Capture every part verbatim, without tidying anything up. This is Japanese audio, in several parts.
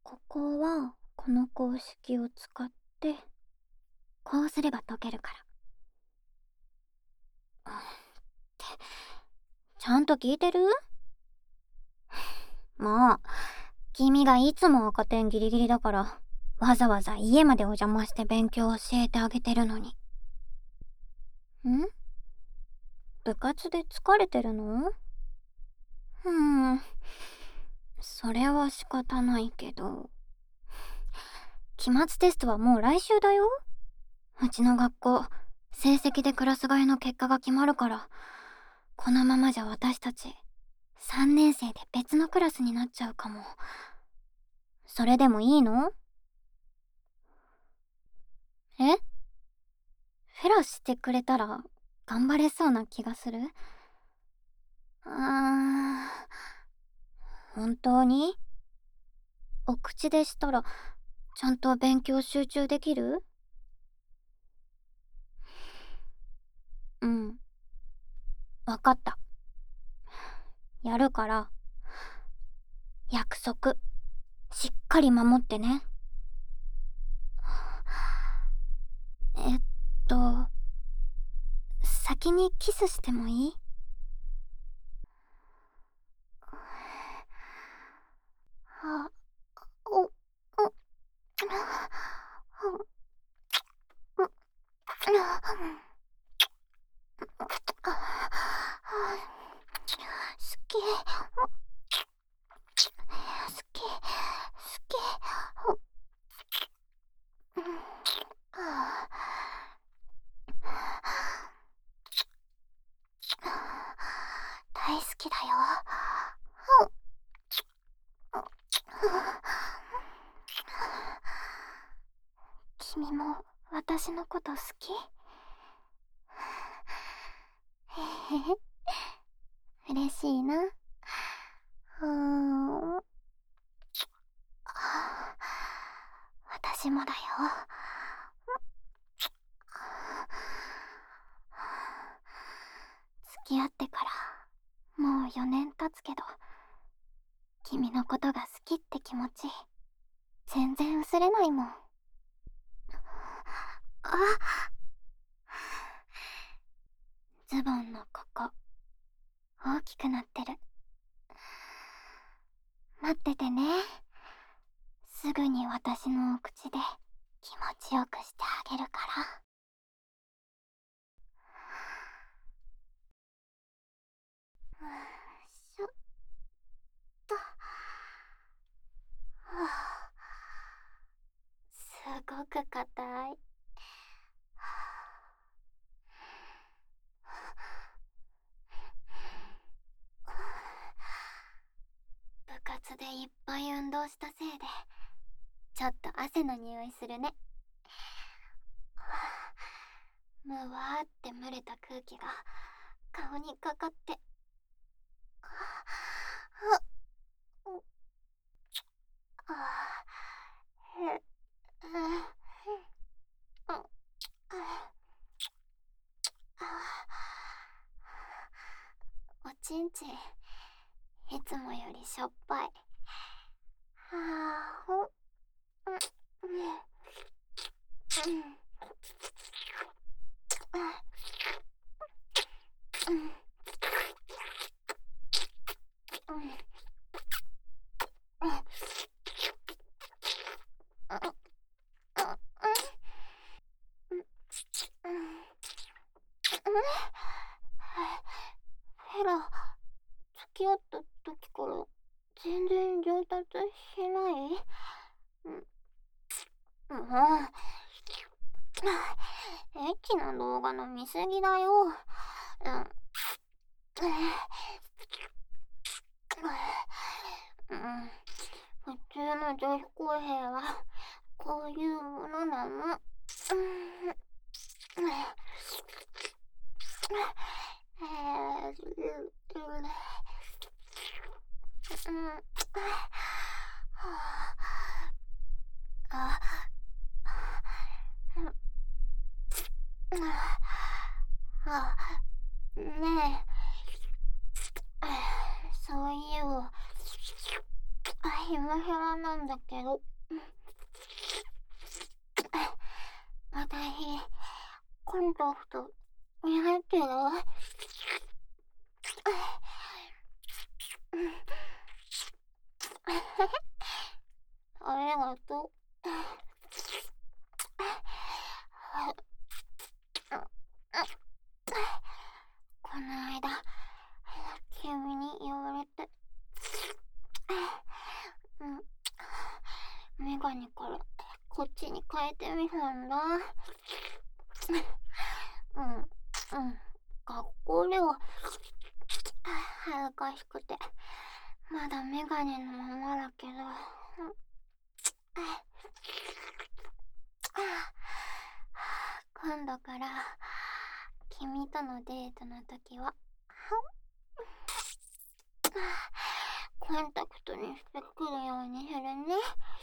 ここはこの公式を使ってこうすれば解けるから。ってちゃんと聞いてる？もう君がいつも赤点ギリギリだからわざわざ家までお邪魔して勉強教えてあげてるのに。ん？部活で疲れてるの？うーん、それは仕方ないけど、期末テストはもう来週だよ。うちの学校成績でクラス替えの結果が決まるから、このままじゃ私たちさんねん生で別のクラスになっちゃうかも。それでもいいの？え？フェラしてくれたら頑張れそうな気がする。あー、本当に？お口でしたらちゃんと勉強集中できる？うん、わかった。やるから、約束しっかり守ってね。えっと先にキスしてもいい？あ、お、お、好き、好き、好き、大好きだよ。君も私のこと好き？へへへ、嬉しいな。うーん、私もだよ。付き合ってからもうよねん経つけど、君のことが好きって気持ち全然薄れないもん。あ、ズボンのここ大きくなってる。待っててね。すぐに私のお口で気持ちよくしてあげるから。よいしょっと。はあ、すごく硬い。部活でいっぱい運動したせいでちょっと汗の匂いするね。むわーって蒸れた空気が顔にかかって、あへ、おちんちんいつもよりしょっぱい。はあ、ほん、うん、ヘラ、付き合った時から全然上達しない？うん、もう、エッチな動画の見過ぎだよ。うん、うん、普通の女子高生はこういうものなの。うん、えー、うん、あ、あ、ねえ、そういう、 ひらひらなんだけど。私、コンタクト似合ってる？ありがとう。この間、君に言われて、メガネからこっちに変えてみたんだ。うん、うん。学校では恥ずかしくて、まだメガネのままだけど。今度から君とのデートの時はコンタクトにしてくるようにするね。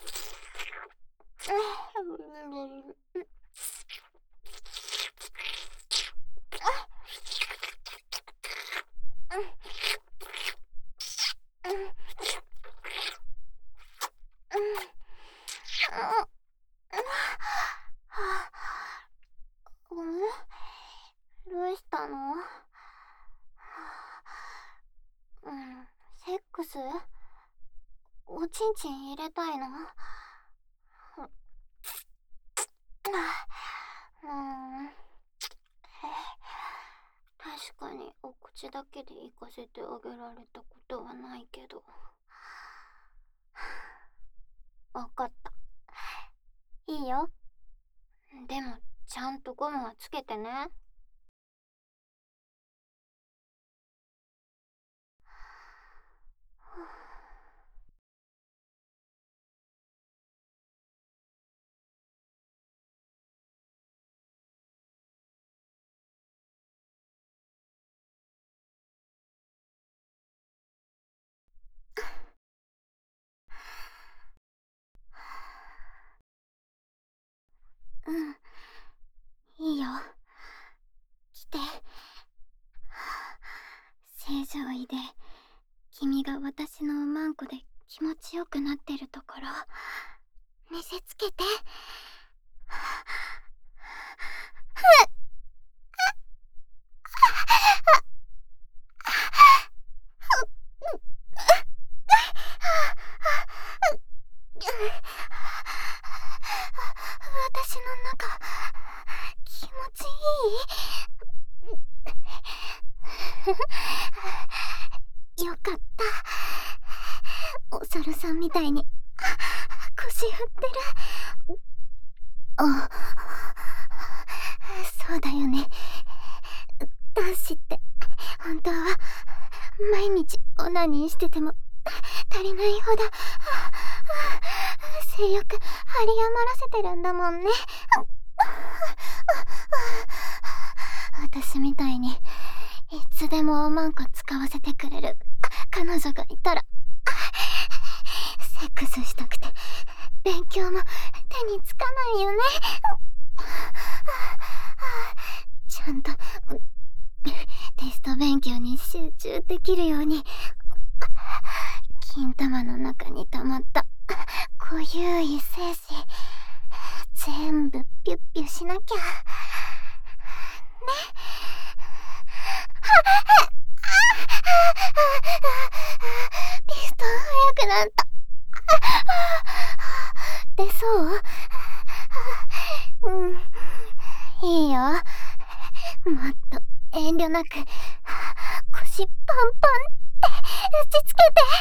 どうしたの？うん、セックス？おちんちん入れたいの？うん。確かにお口だけで行かせてあげられたことはないけど。わかった。いいよ。でも、ちゃんとゴムはつけてね。うん。いいよ。来て。正常位で君が私のおまんこで気持ちよくなってるところ見せつけて。私の中気持ちいい？よかった。お猿さんみたいに腰振ってる。あ、そうだよね。男子って本当は毎日オナニーしてても足りないほど性欲張り余らせてるんだもんね。私みたいにいつでもおまんこ使わせてくれる彼女がいたら、セックスしたくて勉強も手につかないよね。ちゃんとテスト勉強に集中できるように金玉の中に溜まった濃ゆい精子全部ピュッピュしなきゃね。ピストン速くなった。出そう？うん、いいよ。もっと遠慮なく腰パンパンって打ちつけて。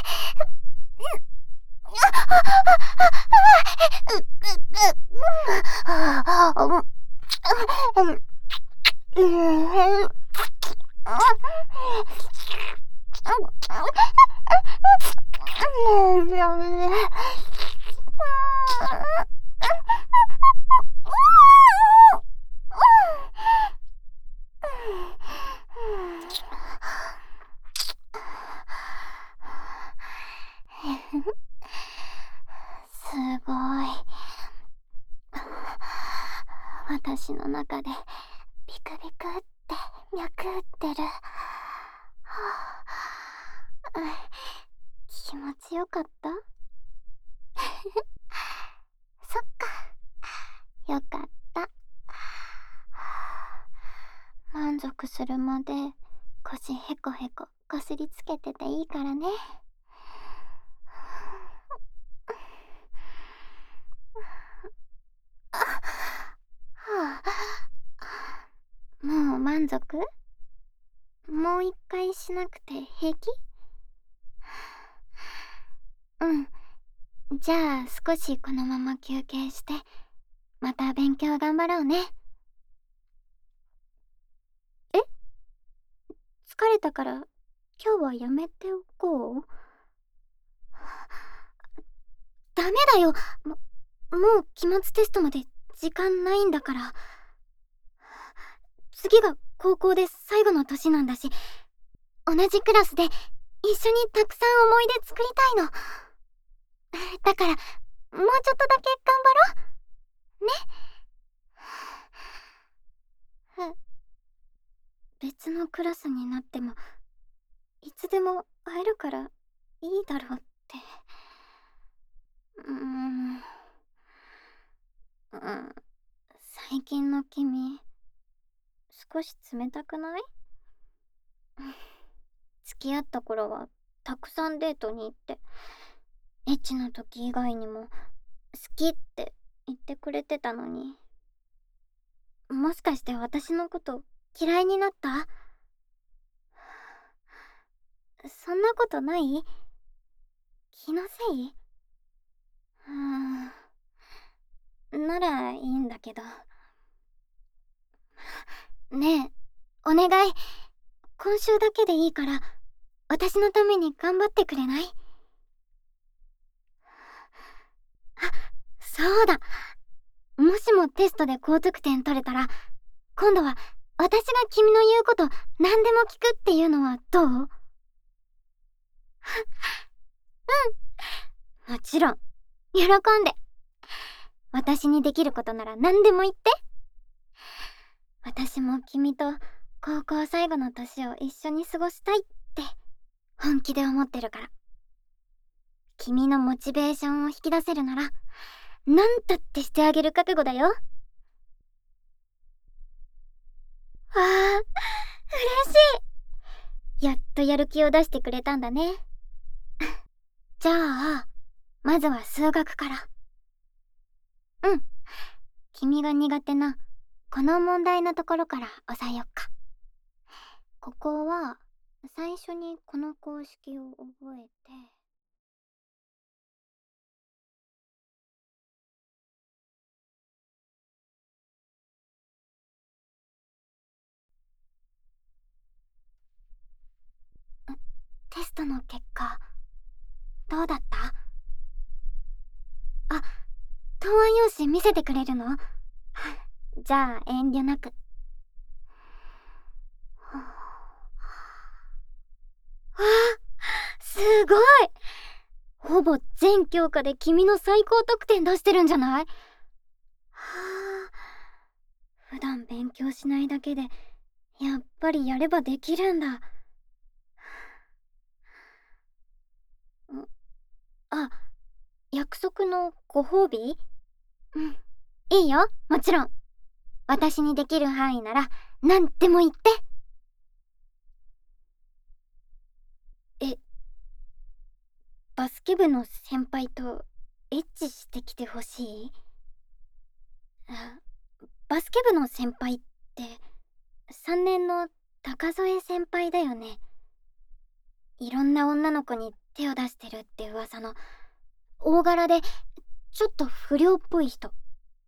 すごい。私の中でビクビクって脈打ってる。はあ、気持ちよかった？ くするまで腰ヘコヘコこすりつけてていいからね。はあ、もう満足？もう一回しなくて平気？うん。じゃあ少しこのまま休憩して、また勉強頑張ろうね。え？疲れたから今日はやめておこう？ダメだよ。も、もう期末テストまで時間ないんだから。次が高校で最後の年なんだし、同じクラスで一緒にたくさん思い出作りたいの。だからもうちょっとだけ頑張ろうね。ふ別のクラスになってもいつでも会えるからいいだろうって。うーん、うん、最近の君少し冷たくない？付き合った頃はたくさんデートに行って、エッチの時以外にも好きって言ってくれてたのに。もしかして私のこと嫌いになった？そんなことない？気のせい？うーん、ならいいんだけど。ねえ、お願い。今週だけでいいから私のために頑張ってくれない？あ、そうだ。もしもテストで高得点取れたら、今度は私が君の言うこと何でも聞くっていうのはどう？うん、もちろん。喜んで。私にできることなら何でも言って。私も君と高校最後の年を一緒に過ごしたいって本気で思ってるから。君のモチベーションを引き出せるなら何だってしてあげる覚悟だよ。わあ、嬉しい。やっとやる気を出してくれたんだね。じゃあまずは数学から。うん、君が苦手なこの問題のところから押さえよっか。ここは最初にこの公式を覚えて、テストの結果どうだった？あ、答案用紙見せてくれるの？じゃあ遠慮なく。わあ、すごい。ほぼ全教科で君の最高得点出してるんじゃない？はあ、普段勉強しないだけでやっぱりやればできるんだ。あ、約束のご褒美？うん、いいよ、もちろん。私にできる範囲なら何でも言って。え、バスケ部の先輩とエッチしてきてほしい？あ、バスケ部の先輩ってさんねんの高添先輩だよね。いろんな女の子に手を出してるって噂の大柄でちょっと不良っぽい人。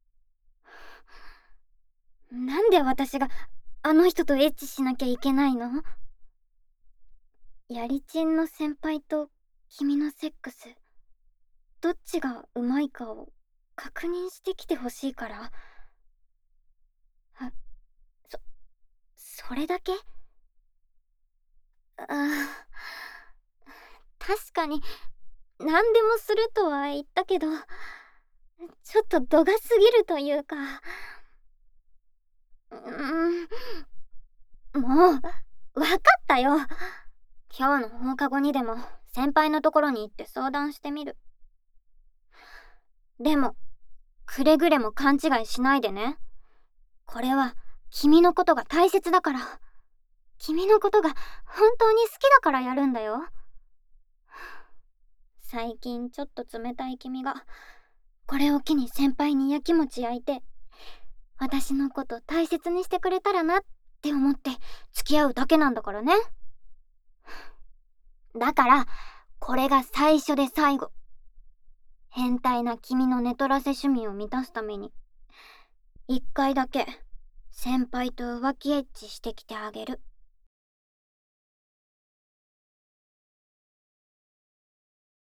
なんで私があの人とエッチしなきゃいけないの？やりちんの先輩と君のセックスどっちがうまいかを確認してきてほしいから。あ、そ、それだけ？ああ、確かに何でもするとは言ったけど、ちょっと度が過ぎるというか。うーん、もう分かったよ。今日の放課後にでも先輩のところに行って相談してみる。でもくれぐれも勘違いしないでね。これは君のことが大切だから。 君のことが本当に好きだからやるんだよ。最近ちょっと冷たい君がこれを機に先輩にやきもち焼いて、私のこと大切にしてくれたらなって思って付き合うだけなんだからね。だからこれが最初で最後。変態な君の寝取らせ趣味を満たすために一回だけ先輩と浮気エッチしてきてあげる。